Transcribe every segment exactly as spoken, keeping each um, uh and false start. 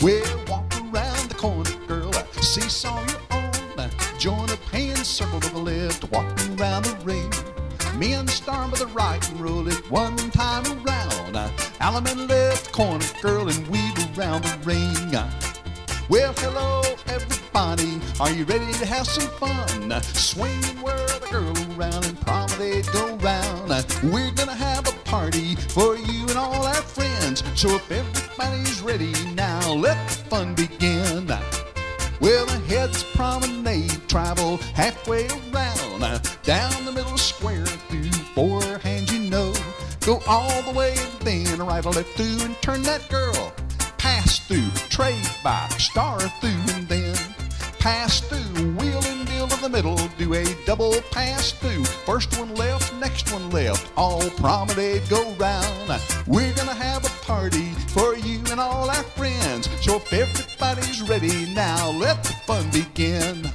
Well, walk around the corner, girl, seesaw your own. Join up, hands circle to the left, walking around the ring. Men start with the right and roll it one time around. Allemande left corner, girl, and weave around the ring. Well, hello, everybody. Are you ready to have some fun? Swinging whirl the girl around and promenade go round. We're gonna have a party for you and all our friends. So if everybody's ready now, let the fun begin. Well, the head's promenade, travel halfway around. Down the middle square through four hands, you know. Go all the way and then right or left through and turn that girl. Pass through, trade by, star through and then pass through, wheel and deal to the middle, do a double pass through. First one left, next one left, all promenade go round. We're gonna have a party for you and all our friends. So if everybody's ready now, let the fun begin.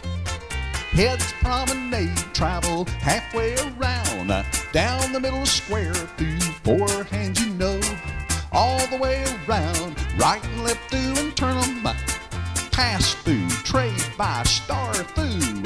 Heads promenade, travel halfway around. Down the middle square through four hands, you know. All the way around, right and left through and turn them. Pass through, trade by, star through.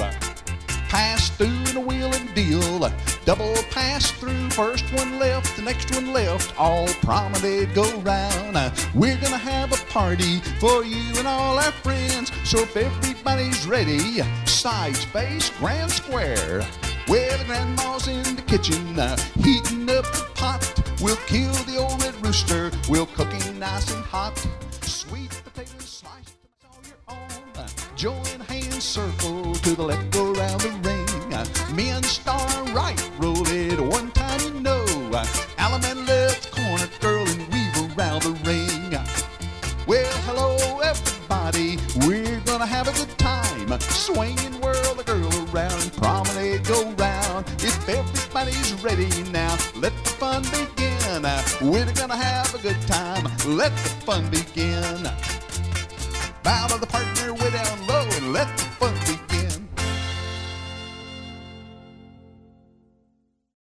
Pass through and a wheel and deal. Double pass through, first one left, the next one left. All promenade go round. We're gonna have a party for you and all our friends. So if everybody's ready, side space, grand square. Well, the grandma's in the kitchen, uh, heating up the pot. We'll kill the old red rooster, we'll cook him nice and hot. Sweet potatoes sliced all your own. Uh, join hands, circle to the left, go around the ring. Uh, men star right, roll it one time, you know. Uh, Allemande left corner, girl, and weave around the ring. Uh, well, hello, everybody, we're gonna have a good time. Swing and whirl the girl around, promenade go round. If everybody's ready now, let the fun begin. We're gonna have a good time, let the fun begin. Bow to the partner